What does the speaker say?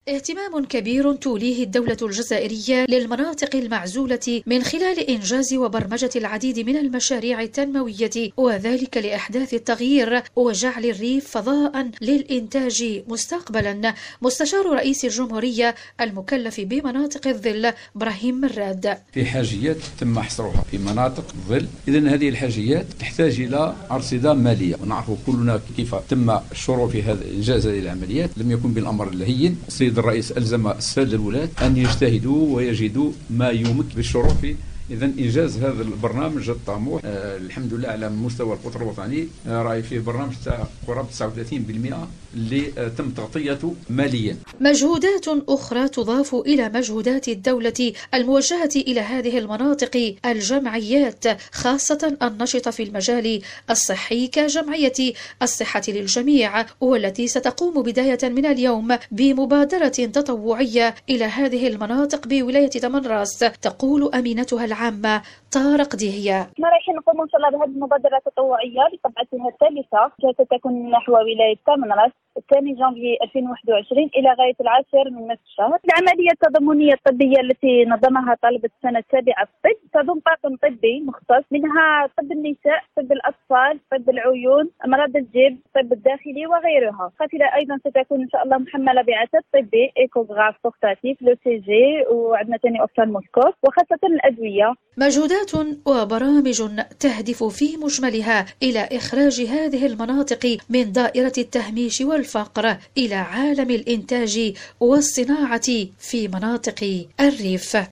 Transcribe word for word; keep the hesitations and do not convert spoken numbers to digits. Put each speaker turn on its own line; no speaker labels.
اهتمام كبير توليه الدولة الجزائرية للمناطق المعزولة من خلال إنجاز وبرمجة العديد من المشاريع التنموية، وذلك لإحداث التغيير وجعل الريف فضاء للإنتاج مستقبلا. مستشار رئيس الجمهورية المكلف بمناطق الظل إبراهيم مراد:
في حاجيات تم حصرها في مناطق الظل، إذن هذه الحاجيات تحتاج إلى أرصدة مالية، ونعرف كلنا كيف تم الشروع في هذا إنجاز هذه العمليات. لم يكن بالأمر الهين. السيد الرئيس ألزم السادة الولاة أن يجتهدوا ويجدوا ما يمت بالشروع في إذن إنجاز هذا البرنامج الطموح. آه الحمد لله على مستوى القطر الوطني آه راهي فيه برنامج تاع قرابة تسعة وثلاثين بالمئة اللي آه تم تغطيته ماليا.
مجهودات أخرى تضاف إلى مجهودات الدولة الموجهة إلى هذه المناطق الجمعيات، خاصة النشطة في المجال الصحي كجمعية الصحة للجميع، والتي ستقوم بداية من اليوم بمبادرة تطوعية إلى هذه المناطق بولاية تمنراس. تقول أمينتها العامة طارق ديهية:
احنا رايحين نقوم ان شاء الله بهذه المبادرة التطوعية بطبعتها الثالثة، ستكون نحو ولاية تمنراس الثاني جانفي ألفين وواحد وعشرين إلى غاية العاشر من نفس الشهر. العملية التضامنية الطبية التي نظمها طلبة السنة السابعة في الطب تضم طاقم طبي مختص، منها طب النساء، طب الأطفال، طب العيون، أمراض الجلد، الطب الداخلي وغيرها. قافلة أيضا ستكون إن شاء الله محملة بعدد طبي، إيكوغراف بورتاتيف، لو سي جي، وعندنا ثاني أوفثالموسكوب، وخاصة الأدوية.
مجهودات وبرامج تهدف في مجملها إلى إخراج هذه المناطق من دائرة التهميش والفقر إلى عالم الإنتاج والصناعة في مناطق الريف.